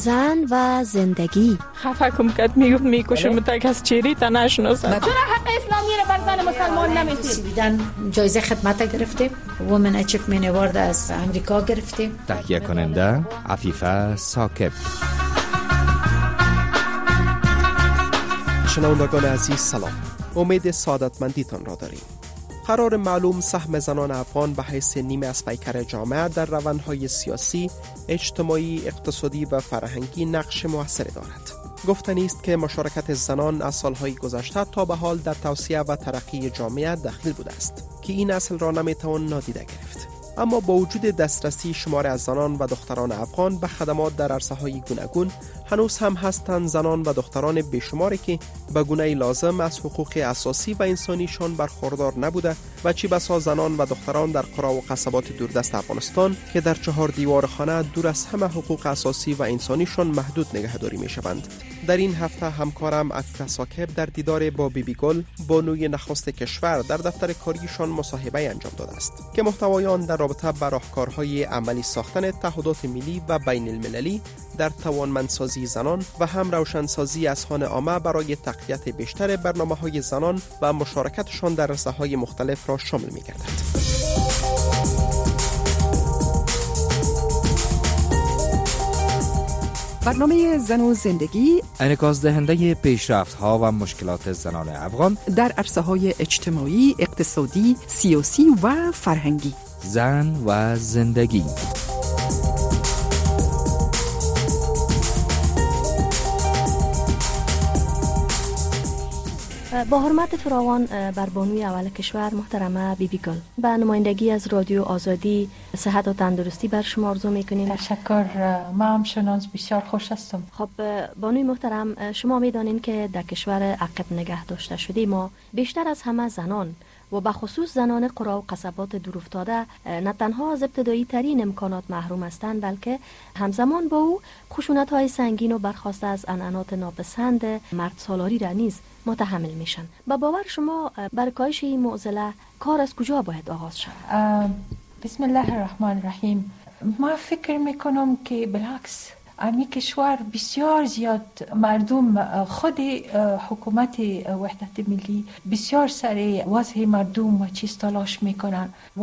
زن و زندگی. خفه کم کد میکشم تا کس چیری تا نشناسم. چرا حق اسلامی رو بر زن مسلمان نمیدید؟ دیدن جایزه خدمت گرفتیم، وومن اچیومنت اوارد از امریکا گرفتیم. تهیه کننده عفیفه ثاقب. شنوندگان عزیز سلام، امید سعادتمندیتان را داریم. قرار معلوم سهم زنان افغان به حیث نیمه از پیکر جامعه در روندهای سیاسی، اجتماعی، اقتصادی و فرهنگی نقش موثری دارد. گفتنی است که مشارکت زنان از سالهای گذشته تا به حال در توسعه و ترقی جامعه دخیل بوده است که این اصل را نمیتوان نادیده گرفت. اما با وجود دسترسی شمار از زنان و دختران افغان به خدمات در عرصه‌های گوناگون، هنوز هم هستند زنان و دختران بیشماری که به گونه‌ای لازم از حقوق اساسی و انسانیشان برخوردار نبوده و چی بسا زنان و دختران در قرى و قصبات دوردست افغانستان که در 4 دیوار خانه دور از همه حقوق اساسی و انسانیشان محدود نگهداری می‌شوند. در این هفته همکارم عفیفه ثاقب در دیدار با بیبی گل، بانوی نخست کشور، در دفتر کاریشان مصاحبه انجام داده است که محتوای آن در رابطه با راهکارهای عملی ساختن تعهدات ملی و بین المللی در توانمندسازی زنان و هم روشنسازی اذهان عامه برای تقویت بیشتر برنامه‌های زنان و مشارکتشان در رساهای مختلف را شامل می‌گردد. برنامه زن و زندگی انعکاس دهنده پیشرفت‌ها و مشکلات زنان افغان در عرصه‌های اجتماعی، اقتصادی، سیاسی و فرهنگی. زن و زندگی. با حرمت فراوان بر بانوی اول کشور محترمه بیبی گل، به نمایندگی از رادیو آزادی صحت و تندرستی بر شما آرزو میکنیم. تشکر، ما هم شناس بسیار خوش هستم. خب بانوی محترم، شما میدانین که در کشور عقب نگه داشته شده ما بیشتر از همه زنان و به خصوص زنان قرى و قصبات دورافتاده نه تنها از ابتدایی ترین امکانات محروم هستند، بلکه همزمان با او خشونت های سنگین و برخاسته از عنعنات ناپسند مرد سالاری را نیز متحمل میشن. با باور شما برای کاهش این معضله کار از کجا باید آغاز شود؟ بسم الله الرحمن الرحیم. ما فکر میکنم که بالعکس امی کشور بسیار زیاد مردم خود حکومت وحدت ملی بسیار سر وضع مردم و چیز تلاش میکنن و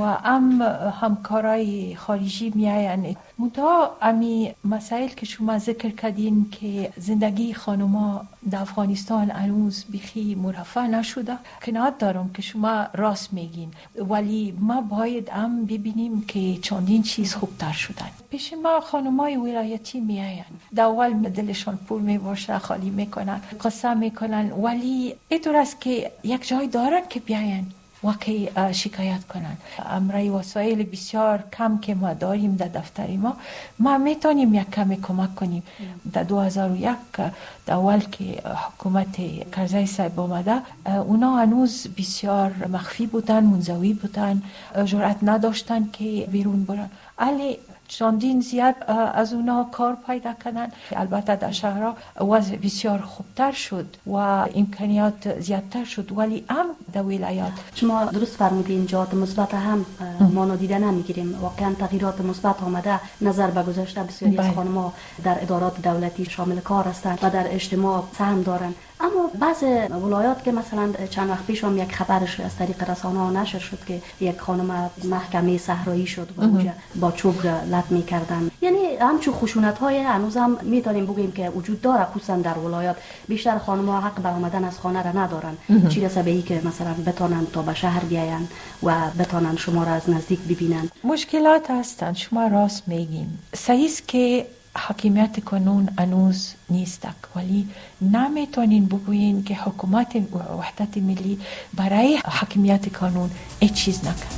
همکارای خارجی میاین. منتها امی مسائل که شما ذکر کردین که زندگی خانوما در افغانستان هنوز بخی مرفع نشده، قناعت دارم که شما راست میگین، ولی ما باید هم ببینیم که چندین چیز خوبتر شدن. پیش ما خانومای ولایتی میاین، در اول دلشان پر میباشه، خالی میکنن، قصه میکنن، ولی اینطور است که یک جای دارن که بیاین و که شکایت کنن. امرای وسایل بسیار کم که ما داریم در دفتر ما میتونیم یک کمی کمک کنیم. در 2001 در اول که حکومت کرزی صاحب آمده، اونا هنوز بسیار مخفی بودن، منزوی بودن، جرأت نداشتن که بیرون برن. علی چندین زیاد از اونا کار پیدا کردن. البته در شهرها وضع بسیار خوبتر شد و امکانیات زیادتر شد، ولی هم در ولایات. شما درست فرمودین، جهات مثبت هم ما نادیده نمیگیریم. واقعا تغییرات مثبت آمده. نظر به گذشته بسیاری از خانم‌ها در ادارات دولتی شامل کار هستند و در اجتماع سهم دارند. اما بعض ولایات که مثلا چند وقت پیش هم یک خبرش از طریق رسانه‌ها نشر شد که یک خانم محکمه صحرایی شد و اونجا با چوب لط می‌کردن. یعنی همچون خشونت‌های هنوز هم می‌تونیم بگیم که وجود داره، خصوصا در ولایات. بیشتر خانم‌ها حق برآمدن از خانه را ندارن. چی رسه به این که مثلا بتونن تا به شهر بیاین و بتونن شما را از نزدیک ببینن. مشکلات هستند، شما راست میگین. صحیح است که حاکمیت قانون هنوز نیست، ولی نمیتونین بگوین که حکومت وحدت ملی برای حاکمیت قانون هیچ چیز نکرد.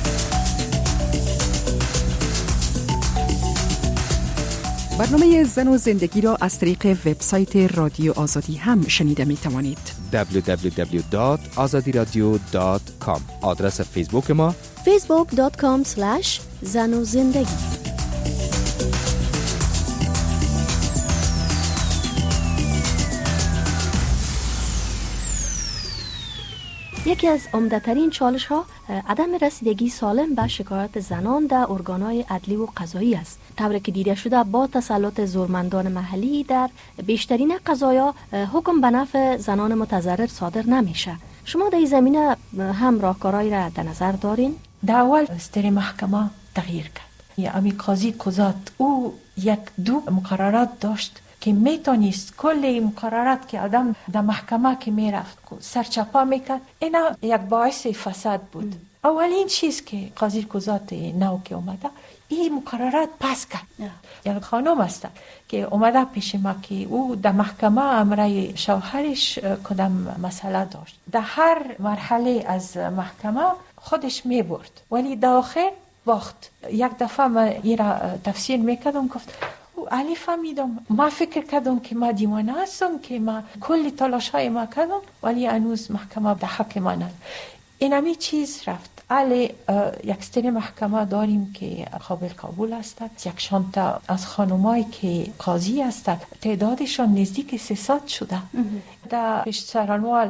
برنامه زن و زندگی را از طریق وبسایت رادیو آزادی هم شنیده می توانید. www.azadiradio.com. آدرس فیسبوک ما facebook.com/zanozindagi. یکی از عمده‌ترین چالش ها عدم رسیدگی سالم به شکایت زنان در ارگان‌های عدلی و قضایی است. طوری که دیده شده با تسلط زورمندان محلی در بیشترین قضایا حکم به نفع زنان متضرر صادر نمیشه. شما در این زمینه هم راهکارهایی را در نظر دارین؟ در اول سر محکمه تغییر کرد. امی قاضی قضات او یک دو مقررات داشت که میتونست کل مقررات که آدم در محکمه که میرفت سرچپا میکرد، اینا یک باعث فساد بود. اولین چیز که قاضی قضات نو که اومده این مقررات پس کرد. یک خانم است که اومده پیش ما که او در محکمه امرای شوهرش کدام مسئله داشت. در هر مرحله از محکمه خودش میبرد، ولی در آخر وقت یک دفعه من این را تفسیر میکردم، گفت علی فهمیدم، ما فکر کردم که ما دیوانه هستم که ما کل تلاش های ما کردم ولی هنوز محکمه در حق ما نه. این همی چیز رفت. علی یک سری محکمه داریم که قابل قبول هستند. یک شانتا از خانمایی که قاضی هستند تعدادشان نزدیک 300 شده. در پیش سرانوال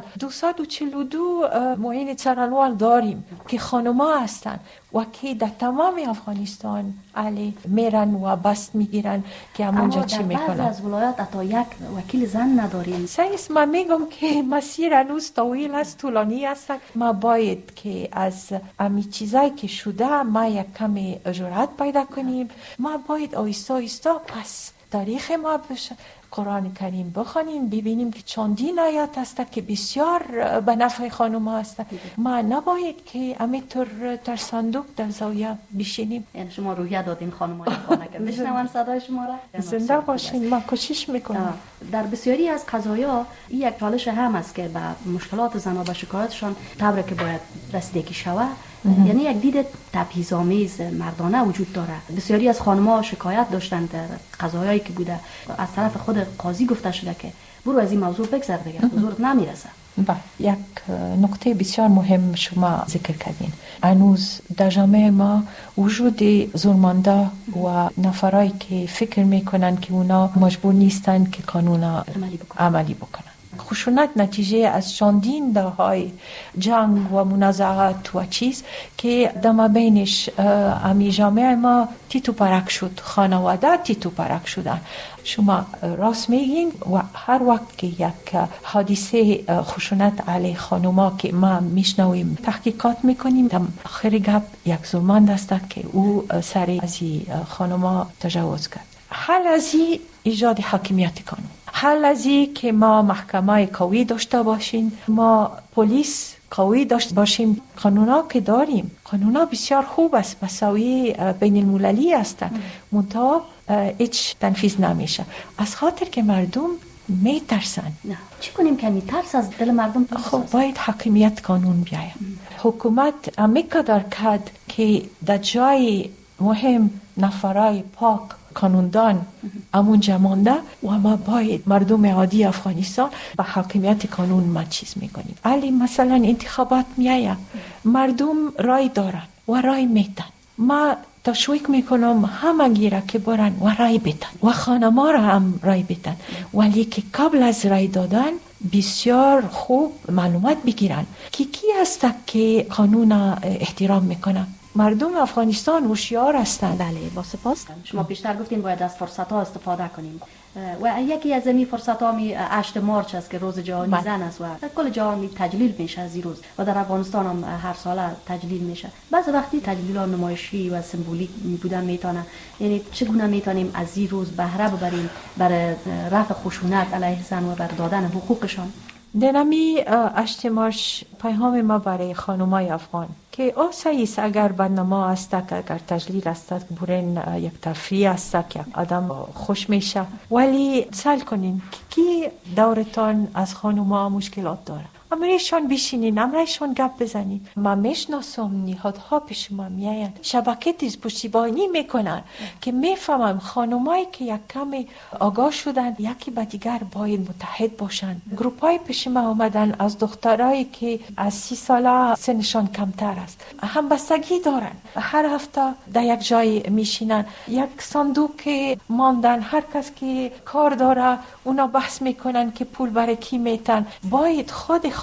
242 معین سرانوال داریم که خانما هستند و که در تمام افغانستان علی میرن و بست میگیرن که همونجا چی میکنن. اما در بعض از ولایات حتی یک وکیل زن نداریم. سعیس من میگم که مسیر هنوز طویل است، طولانی است. ما باید که از امی چیزایی که شده ما یک کمی جرأت پیدا کنیم. ما باید آیستا آیستا پس تاریخ ما بشه، قرآن کریم بخوانیم، ببینیم که چندین آیات هست که بسیار به نفع خانم هست. ما نباید که همینطور صندوق در زاویه بشینیم. یعنی شما روحیه دادین خانم‌ها خانه که بشنون صدای شما را. زنده باشین. ما کوشش میکنیم. در بسیاری از قضایا این یک چالش هم است که به مشکلات زنها و شکایتشان طوری که باید رسیدگی شود، یعنی یک دید تبعیض‌آمیز مردانه وجود داره. بسیاری از خانم‌ها شکایت داشتند در قضایایی که بوده از طرف خود قاضی گفته شده که برو از این موضوع بگذر دیگه، حضورت نمیرسه. یک نکته بسیار مهم شما ذکر کردین. هنوز در جامعه ما وجود زورمنده و نفرایی که فکر میکنن که اونا مجبور نیستن که قانون عملی بکنن. خشونت نتیجه از چندین دههای جنگ و منازعات و چیز که در مابینش امی جامعه ما تیتو پرک شد، خانواده تیتو پرک شدن. شما راست میگین و هر وقت که یک حادثه خشونت علیه خانوما که ما میشنویم تحقیقات میکنیم، در آخر گپ یک زورمند است که او سر از خانوما تجاوز کرد. حل از ایجاد حاکمیت قانون، حل از که ما محکمه قوی داشته باشیم، ما پلیس قوی داشته باشیم. قانونا که داریم، قانونا بسیار خوب است، مساوی بین المللی هستند، منتها هیچ تنفیذ نمیشه از خاطر که مردم میترسن. نه چی کنیم که ترس از دل مردم پیش؟ خب باید حاکمیت قانون بیاید. حکومت امیقدر کرد که در جای مهم نفرای پاک قانوندان همونجا مانده و ما باید مردم عادی افغانستان به حاکمیت قانون ما چیز میکنیم. علی مثلا انتخابات میایه، مردم رای دارن و رای میتن. ما تشویق میکنم همه گیره که برن و رای بتن و خانما را هم رای بتن، ولی که قبل از رای دادن بسیار خوب معلومات بگیرن که کی هست که قانون احترام میکنه. مردم افغانستان هوشیار هستند. بله با سپاس. شما بیشتر گفتین باید از فرصت ها استفاده کنیم و یکی از این فرصت ها 8 مارچ است که روز جهانی زن است و کل جهان تجلیل میشه از این روز و در افغانستان هم هر ساله تجلیل میشه. بعضی وقتی تجلیل ها نمایشی و سمبولیک بودن میتونه. یعنی چگونه میتونیم از این روز بهره ببریم برای رفع خشونت علیه زن و برای دادن حقوقشان؟ دنمی 8 مارچ پیام ما برای خانمای افغان که سعیس اگر برنامه است، اگر تجلیل است، برین یک تفریح است که آدم خوش میشه، ولی سال کنین کی دورتان از خانم‌ها مشکلات داره، امرایشان بشینین، امرایشان گپ بزنین. ما میشناسم نهادها پیش ما میاین، شبکه تیز پشتیبانی میکنن که میفهمم خانمایی که یک کمی آگاه شدن یکی با دیگر باید متحد باشن. گروپای پیش ما آمدن از دخترایی که از 30 ساله سنشان کمتر است، همبستگی دارن، هر هفته در یک جای میشینن، یک صندوق ماندن، هر کس که کار داره اونا بحث میکنن که پول برای کی میتن. باید خود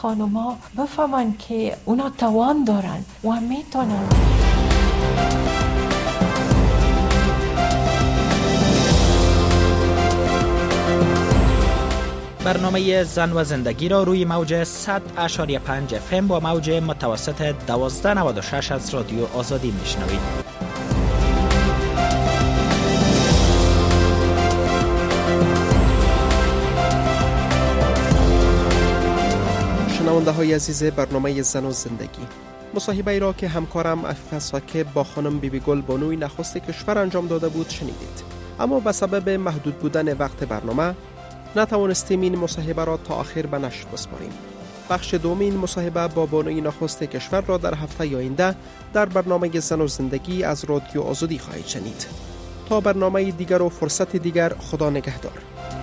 خانوما بفهمن که اونا توان دارن و میتونن. برنامه زن و زندگی را روی موج 100.5 FM با موج متوسط 1296 از رادیو آزادی میشنوید. شنونده های عزیز برنامه زن و زندگی، مصاحبه ای را که همکارم عفیفه ساکب با خانم بیبی گل بانوی نخست کشور انجام داده بود شنیدید. اما به سبب محدود بودن وقت برنامه نتوانستیم این مصاحبه را تا آخر به نشر بسپاریم. بخش دوم این مصاحبه با بانوی نخست کشور را در هفته آینده در برنامه زن و زندگی از رادیو آزادی خواهید شنید. تا برنامه دیگر و فرصت دیگر، خدا نگهدار.